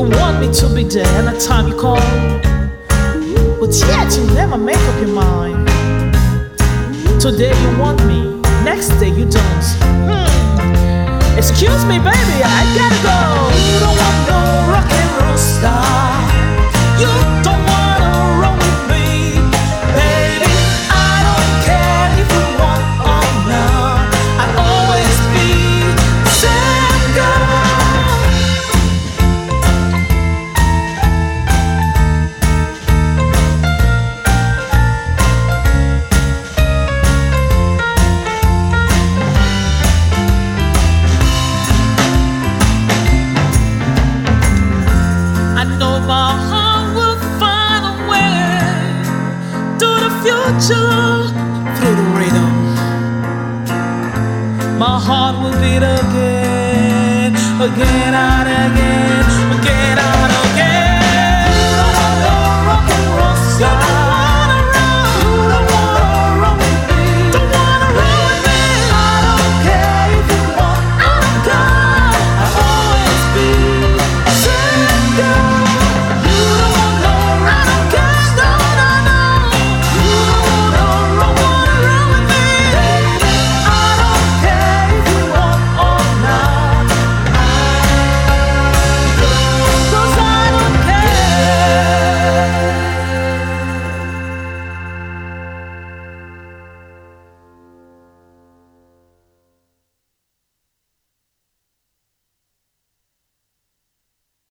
didn't want me to be there and the time you call, but yet you never make up your mind. Today you want me, next day you don't. Excuse me, baby, I gotta go. You don't want no rock and roll star. You don't wanna roll with me, baby. I don't care if you want or not. I'll always be the same girl. My heart will find a way to the future through the rhythm. My heart will beat again, again and again.